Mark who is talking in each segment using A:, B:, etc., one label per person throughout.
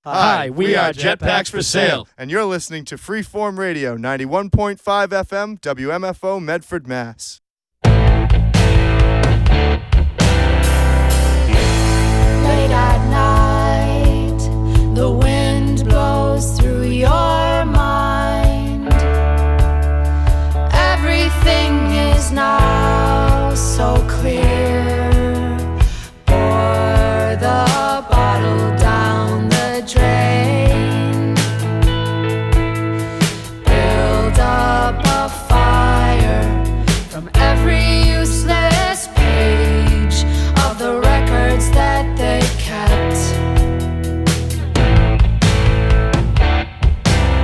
A: Hi, we are Jetpacks for Sale.
B: And you're listening to Freeform Radio, 91.5 FM, WMFO, Medford, Mass.
C: Late at night, the wind blows through your mind. Everything is now so clear. Pour the bottle down the drain. Build up a fire from every useless page of the records that they kept.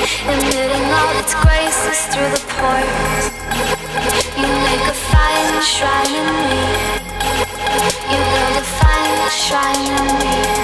C: emitting all its graces through the pores. You make a fine shrine in me. You build a fine shrine in me.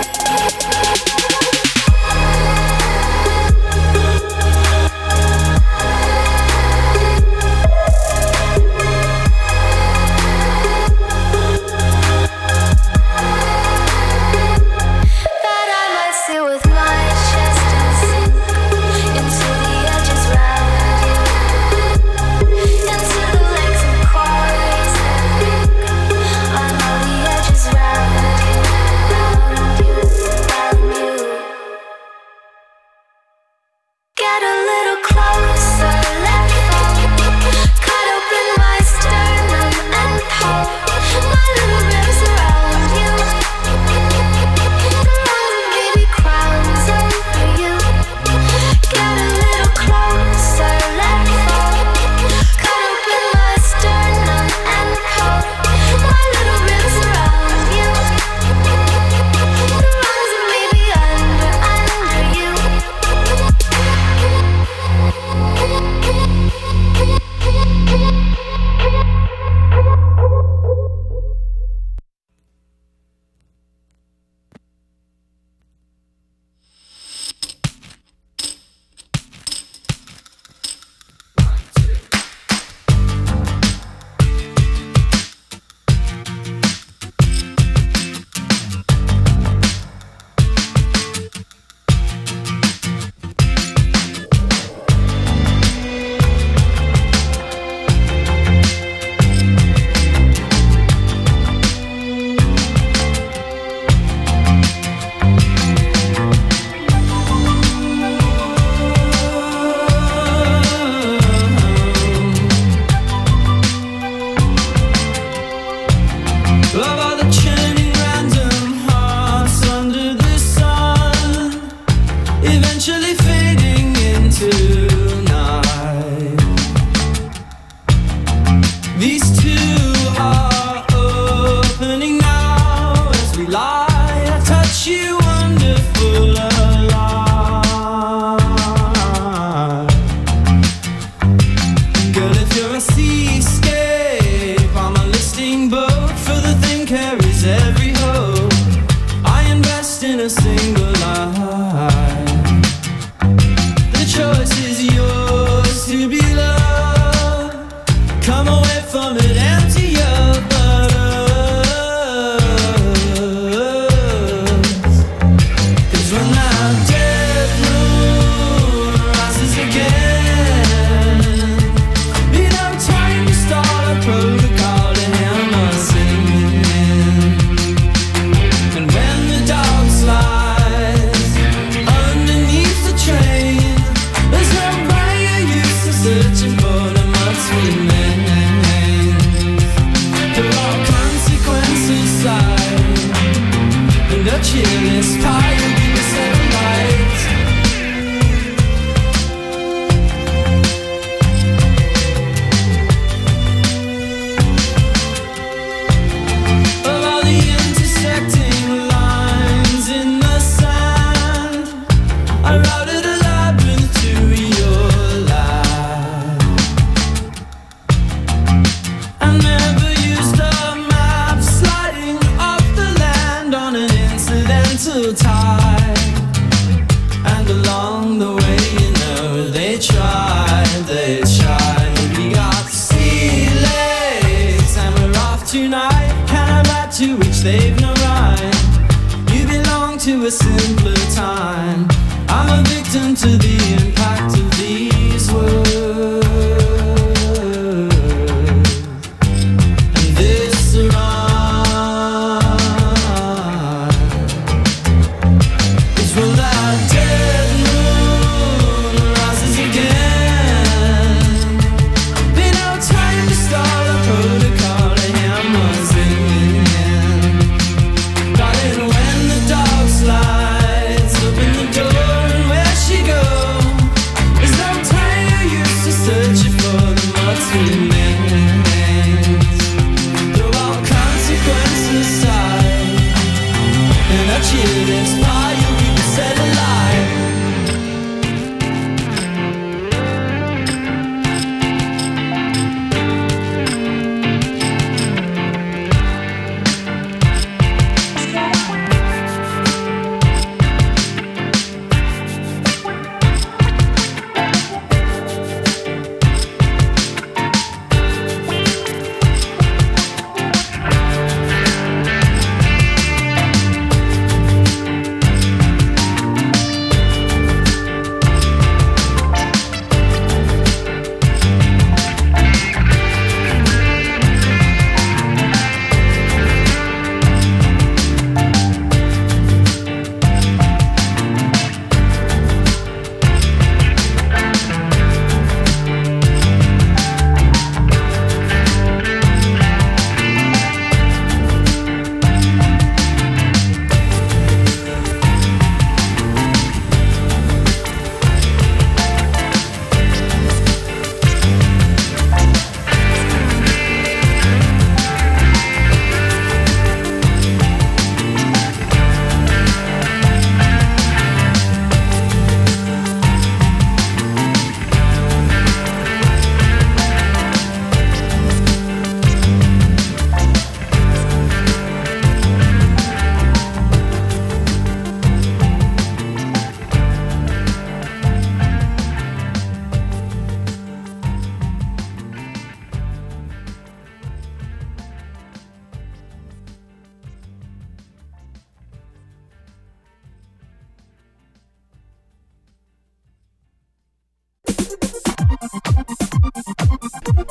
D: There's no time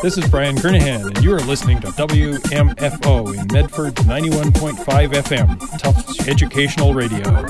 D: This is Brian Kernahan, and you are listening to WMFO in Medford's 91.5 FM, Tufts Educational Radio.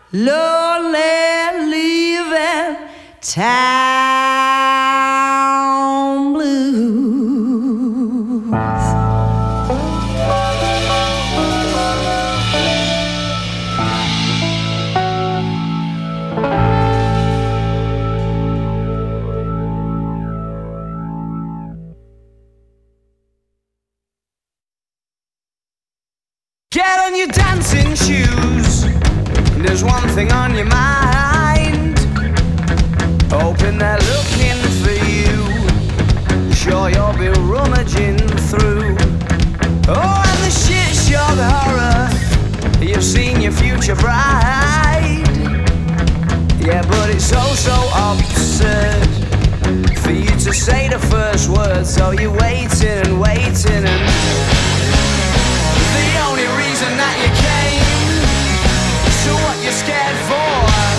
E: lonely leaving town blues.
F: Get on your dancing shoes. There's one thing on your mind. Hoping they're looking for you. Sure you'll be rummaging through. Oh, and the shit show the horror. You've seen your future bride. Yeah, but it's so absurd for you to say the first word. So you're waiting and waiting and the only reason that you came, so what you're scared for?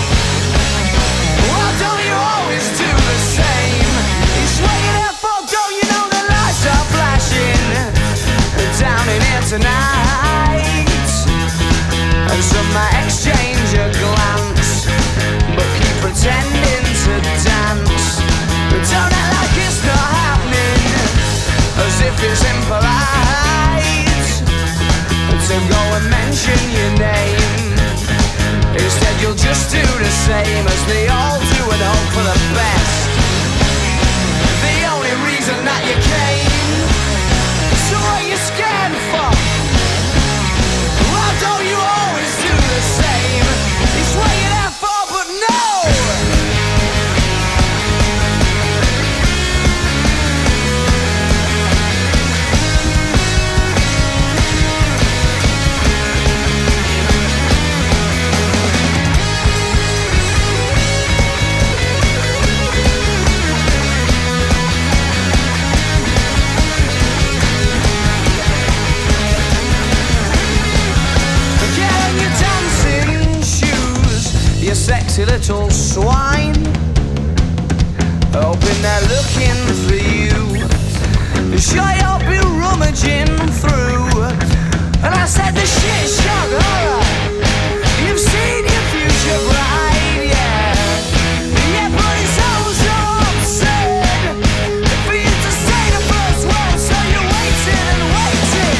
F: Well, don't you always do the same? It's what you're there for, don't you know the lights are flashing down in here tonight? And some might exchange a glance, but keep pretending to dance. But don't act like it's not happening, as if it's impolite to go and mention your name. Instead you'll just do the same as they all do and hope for the best. The only reason that you came, so what you scared for? Well, don't you always do the same? It's what you're there for, but no! You sexy little swine, hoping they're looking for you. Sure you'll be rummaging through. And I said the shit shock horror. You've seen your future bride, yeah. Yeah, but it's so absurd for you to say the first word. So you're waiting and waiting.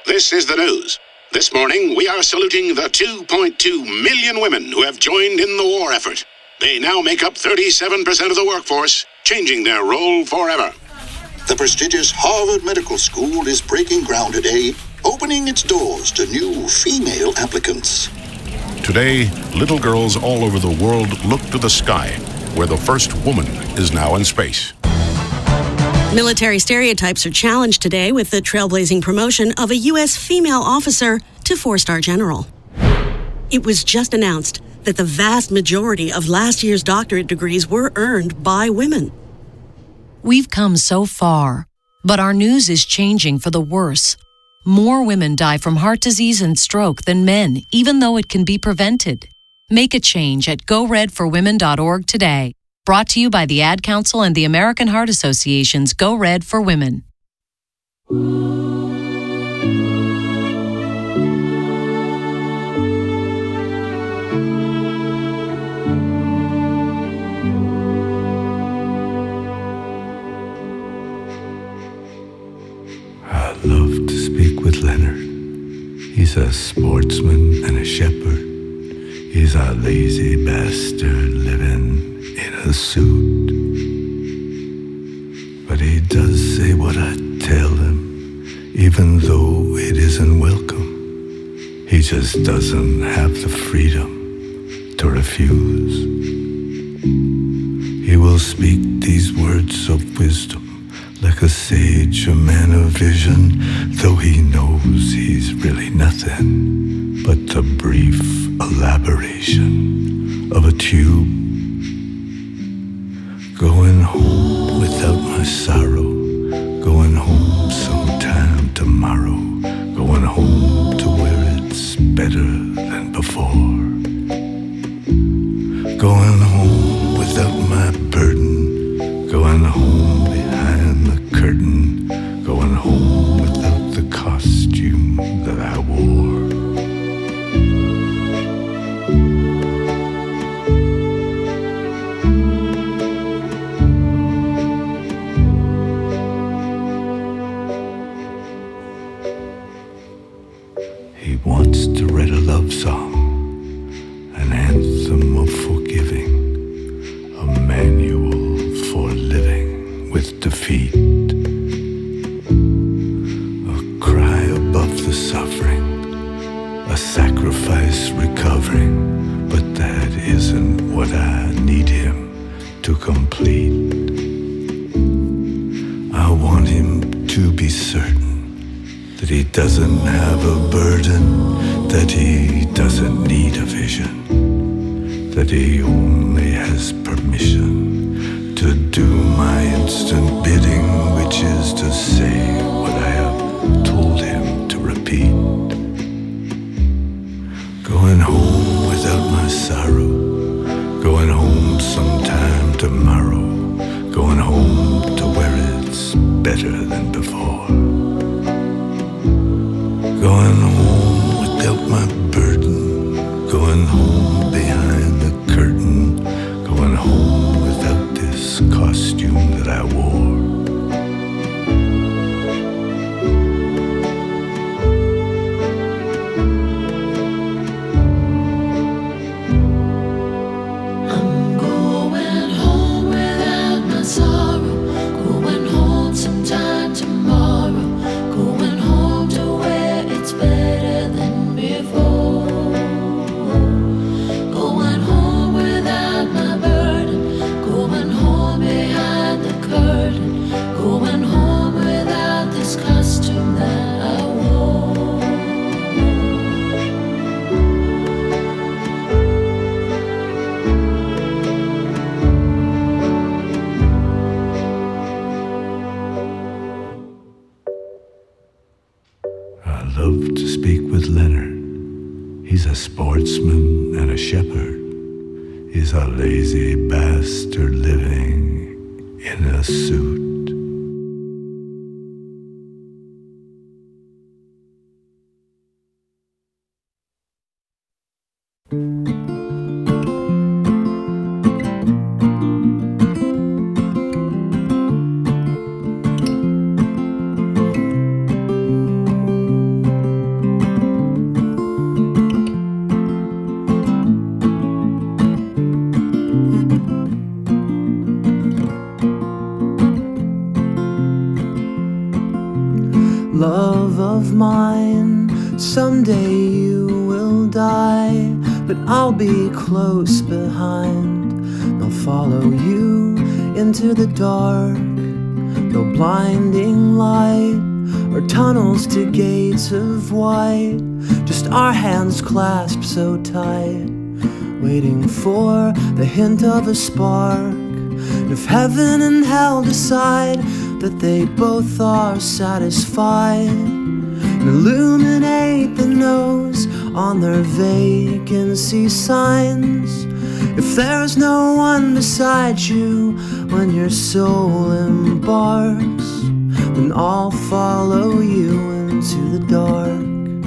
G: This is the news. This morning, we are saluting the 2.2 million women who have joined in the war effort. They now make up 37% of the workforce, changing their role forever.
H: The prestigious Harvard Medical School is breaking ground today, opening its doors to new female applicants.
G: Today, little girls all over the world look to the sky, where the first woman is now in space.
I: Military stereotypes are challenged today with the trailblazing promotion of a U.S. female officer to 4-star general. It was just announced that the vast majority of last year's doctorate degrees were earned by women.
J: We've come so far, but our news is changing for the worse. More women die from heart disease and stroke than men, even though it can be prevented. Make a change at GoRedForWomen.org today. Brought to you by the Ad Council and the American Heart Association's Go Red for Women.
K: I love to speak with Leonard. He's a sportsman and a shepherd. He's a lazy bastard living in a suit. But he does say what I tell him, even though it isn't welcome. He just doesn't have the freedom to refuse. He will speak these words of wisdom like a sage, a man of vision, though he knows he's really nothing but the brief elaboration of a tube. Going home without my sorrow, going home sometime tomorrow, going home to where it's better than before. Going home without my burden, going home behind the curtain, going home without the costume that I wore. He wants to write a love song, an anthem of forgiving, a manual for living with defeat, a cry above the suffering, a sacrifice recovering, but that isn't what I need him to complete. I want him to be certain that he doesn't have a burden, that he doesn't need a vision, that he only has permission to do my instant bidding, which is to say what I have told him to repeat. Going home without my sorrow, going home sometime tomorrow, going home to where it's better than before. Going home without my burden, going home behind the curtain, going home without this costume that I wore.
L: I'm going home without my sorrow, going home sometime tomorrow, going home to where it's better than before. Going home without my burden, going home behind the curtain, going home without this costume that I wore.
K: I love to speak with Leonard. He's a sportsman and a shepherd. He's a lazy bastard living in a suit.
F: mine. Someday you will die, but I'll be close behind. They'll follow you into the dark, no blinding light or tunnels to gates of white. Just our hands clasped so tight, waiting for the hint of a spark. If heaven and hell decide that they both are satisfied, and illuminate the nose on their vacancy signs. If there's no one beside you when your soul embarks, then I'll follow you into the dark.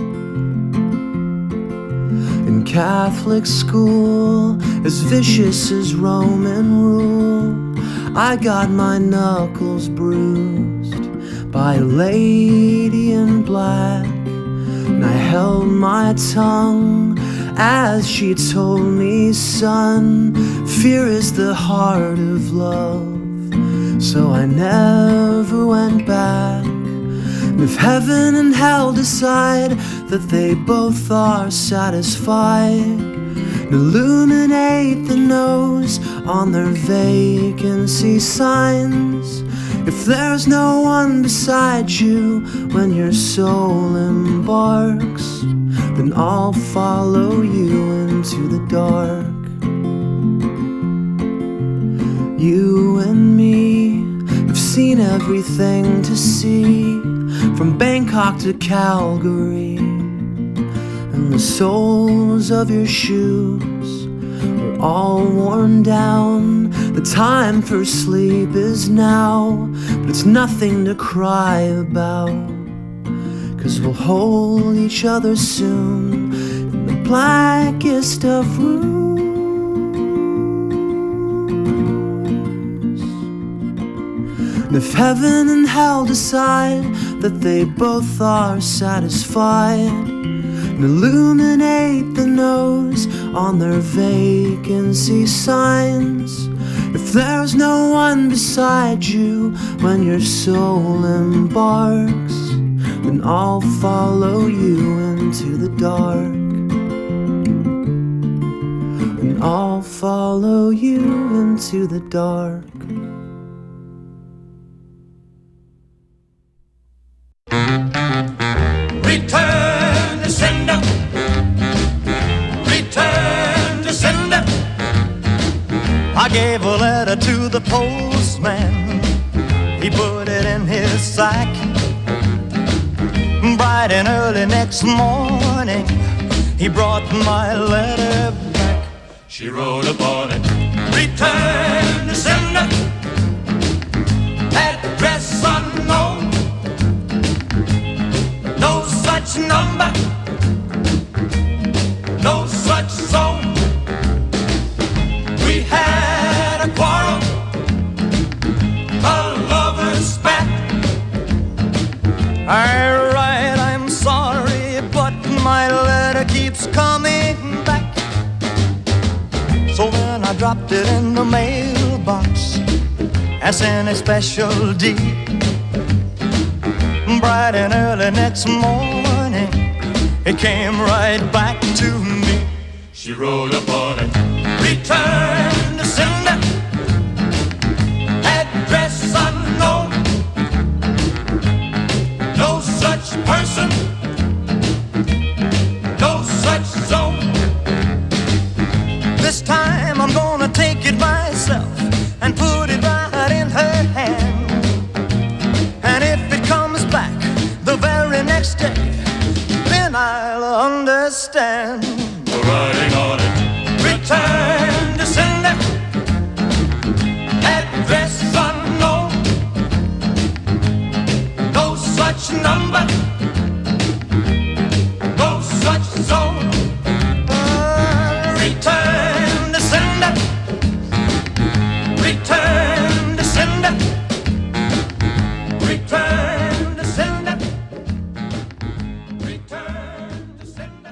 F: In Catholic school, as vicious as Roman rule, I got my knuckles bruised by a lady in black, and I held my tongue as she told me, son, fear is the heart of love. So I never went back. And if heaven and hell decide that they both are satisfied, illuminate the nose on their vacancy signs. If there's no one beside you when your soul embarks, then I'll follow you into the dark. You and me have seen everything to see, from Bangkok to Calgary, and the soles of your shoes are all worn down. The time for sleep is now, but it's nothing to cry about, 'cause we'll hold each other soon in the blackest of rooms. And if heaven and hell decide that they both are satisfied, and illuminate the nose on their vacancy signs, if there's no one beside you when your soul embarks, then I'll follow you into the dark. And I'll follow you into the dark.
M: Return to sender. Return to sender. I gave a letter to the postman. He put it in his sack. Bright and early next morning, he brought my letter back. She wrote upon it, return to sender. Address unknown. No such number. No such zone. We had a quarrel, a lover's spat. Alright, I'm sorry, but my letter keeps coming back. So then I dropped it in the mailbox as in a special deed. Bright and early next morning, it came right back to me. She wrote upon it, return to sender. Address unknown. No such person. No such zone. This time I'm gonna take it myself and put it right in her hand. And if it comes back the very next day, then I'll understand. The writing on it, return to sender. Address unknown. No such number. No such zone. Return to sender. Return to sender. Return to sender. Return to sender.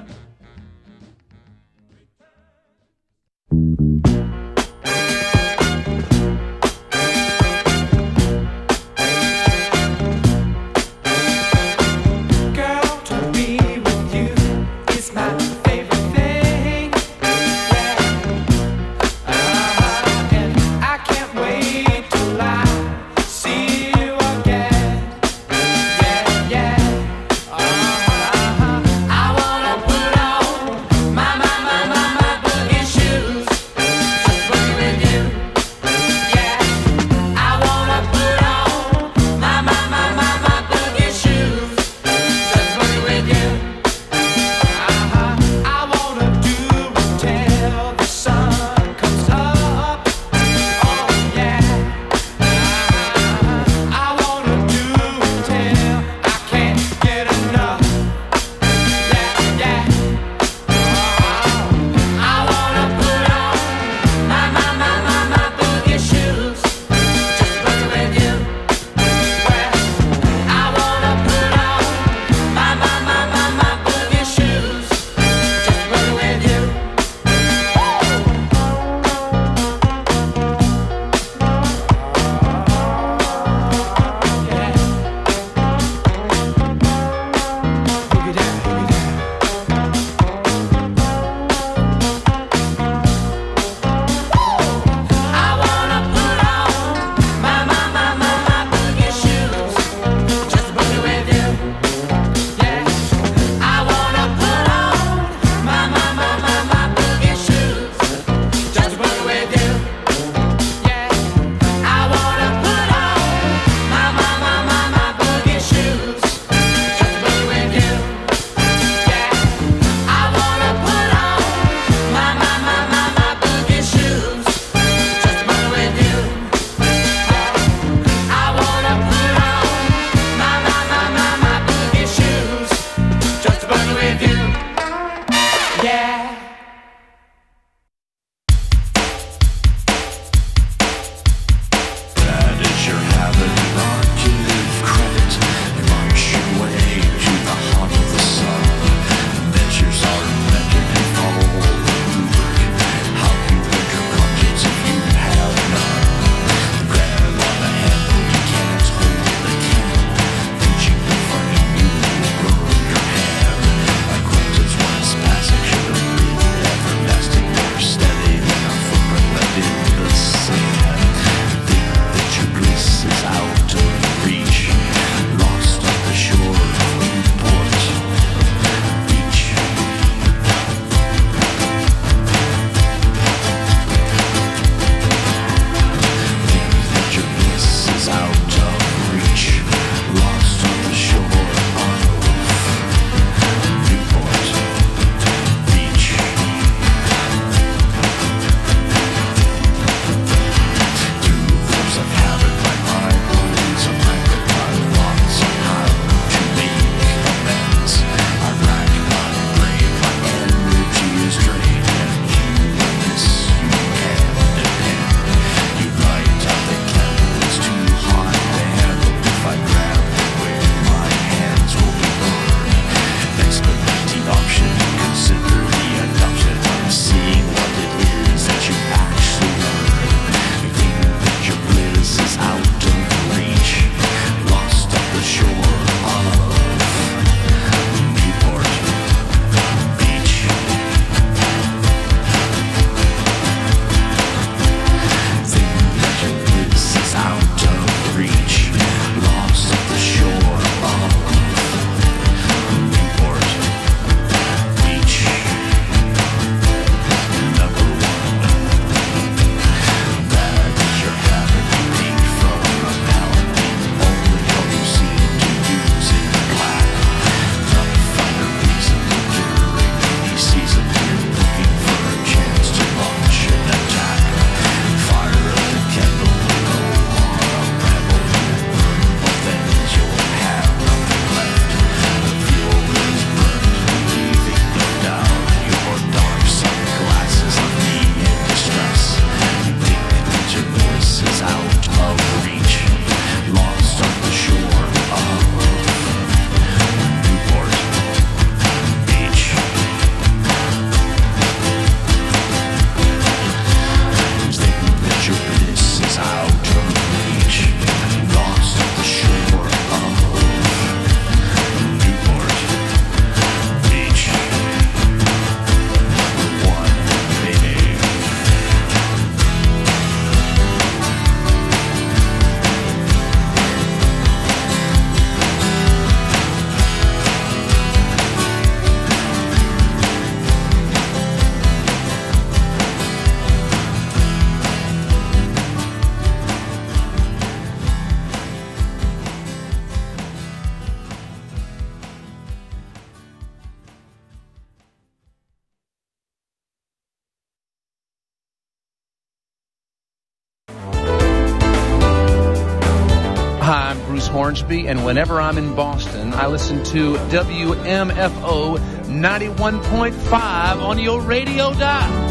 N: Hornsby, and whenever I'm in Boston, I listen to WMFO 91.5 on your radio dial.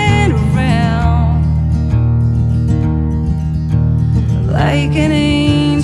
E: Like an angel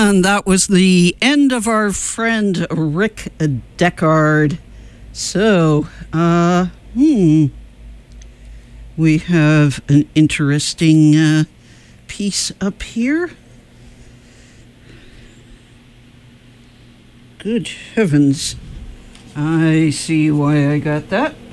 O: And that was the end of our friend Rick Deckard. So, we have an interesting piece up here. Good heavens. I see why I got that.